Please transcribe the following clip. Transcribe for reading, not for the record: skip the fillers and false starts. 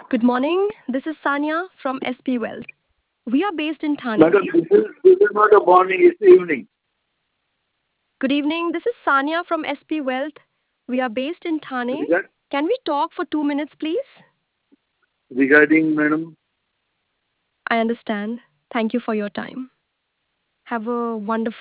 Good morning. This is Sanya from SP Wealth. We are based in Thane. Madam, this is not a morning, it's evening. Good evening. This is Sanya from SP Wealth. We are based in Thane. Regard, Can we talk for 2 minutes, please? regarding, madam, I understand. Thank you for your time. Have a wonderful